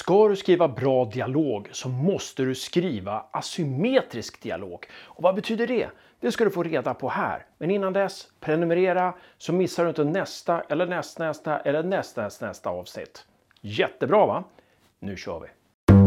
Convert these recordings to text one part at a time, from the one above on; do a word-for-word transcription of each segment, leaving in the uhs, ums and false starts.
Ska du skriva bra dialog så måste du skriva asymmetrisk dialog. Och vad betyder det? Det ska du få reda på här. Men innan dess, prenumerera så missar du inte nästa eller nästnästa eller nästnästa nästa avsnitt. Jättebra va? Nu kör vi!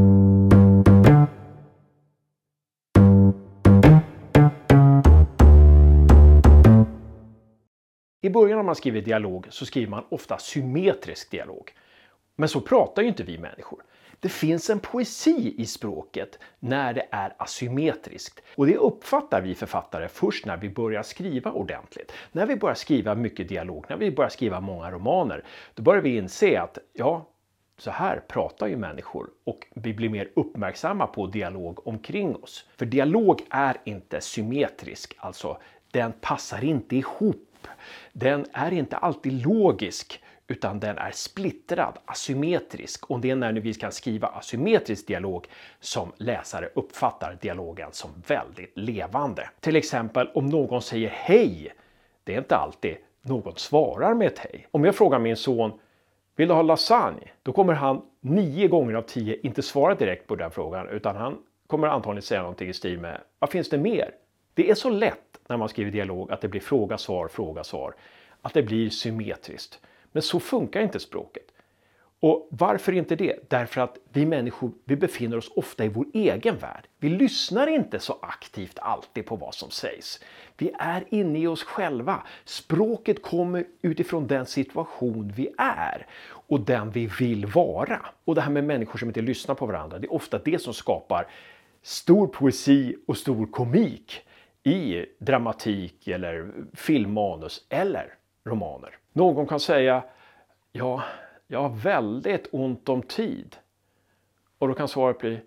I början när man skriver dialog så skriver man ofta symmetrisk dialog. Men så pratar ju inte vi människor. Det finns en poesi i språket när det är asymmetriskt. Och det uppfattar vi författare först när vi börjar skriva ordentligt. När vi börjar skriva mycket dialog, när vi börjar skriva många romaner, då börjar vi inse att ja, så här pratar ju människor och vi blir mer uppmärksamma på dialog omkring oss. För dialog är inte symmetrisk, alltså den passar inte ihop. Den är inte alltid logisk utan den är splittrad, asymmetrisk. Och det är när vi kan skriva asymmetrisk dialog som läsare uppfattar dialogen som väldigt levande. Till exempel om någon säger hej, det är inte alltid någon svarar med ett hej. Om jag frågar min son, vill du ha lasagne? Då kommer han nio gånger av tio inte svara direkt på den frågan utan han kommer antagligen säga någonting i stil med, vad finns det mer? Det är så lätt när man skriver dialog att det blir fråga, svar, fråga, svar. Att det blir symmetriskt. Men så funkar inte språket. Och varför inte det? Därför att vi människor vi befinner oss ofta i vår egen värld. Vi lyssnar inte så aktivt alltid på vad som sägs. Vi är inne i oss själva. Språket kommer utifrån den situation vi är. Och den vi vill vara. Och det här med människor som inte lyssnar på varandra. Det är ofta det som skapar stor poesi och stor komik i dramatik eller filmmanus eller romaner. Någon kan säga, ja, jag har väldigt ont om tid. Och då kan svaret bli,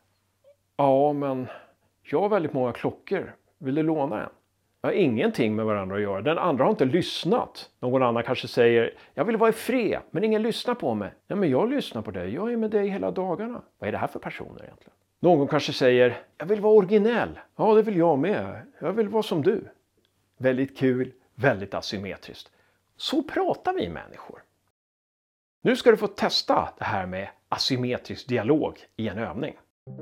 ja men jag har väldigt många klockor, vill du låna en? Jag har ingenting med varandra att göra, den andra har inte lyssnat. Någon annan kanske säger, jag vill vara i fred men ingen lyssnar på mig. Ja men jag lyssnar på dig, jag är med dig hela dagarna. Vad är det här för personer egentligen? Någon kanske säger, jag vill vara originell. Ja, det vill jag med. Jag vill vara som du. Väldigt kul, väldigt asymmetriskt. Så pratar vi människor. Nu ska du få testa det här med asymmetrisk dialog i en övning.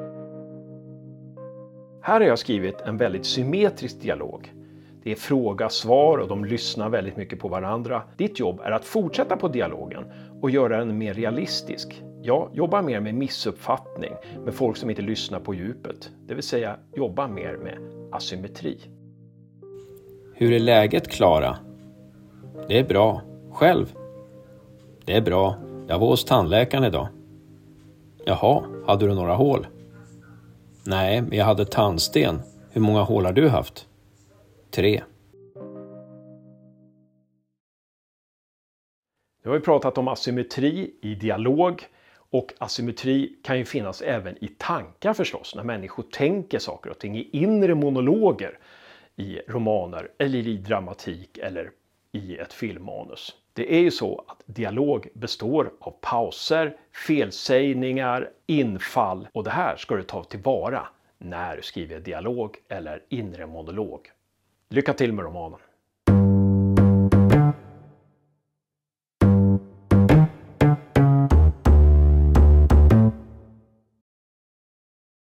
Här har jag skrivit en väldigt symmetrisk dialog. Det är fråga, svar och de lyssnar väldigt mycket på varandra. Ditt jobb är att fortsätta på dialogen och göra den mer realistisk. Ja, jobba mer med missuppfattning, med folk som inte lyssnar på djupet. Det vill säga, jobba mer med asymmetri. Hur är läget, Klara? Det är bra. Själv? Det är bra. Jag var hos tandläkaren idag. Jaha, hade du några hål? Nej, men jag hade tandsten. Hur många hål har du haft? Tre. Nu har vi pratat om asymmetri i dialog. Och asymmetri kan ju finnas även i tankar förstås, när människor tänker saker och ting i inre monologer i romaner eller i dramatik eller i ett filmmanus. Det är ju så att dialog består av pauser, felsägningar, infall och det här ska du ta tillvara när du skriver dialog eller inre monolog. Lycka till med romanen!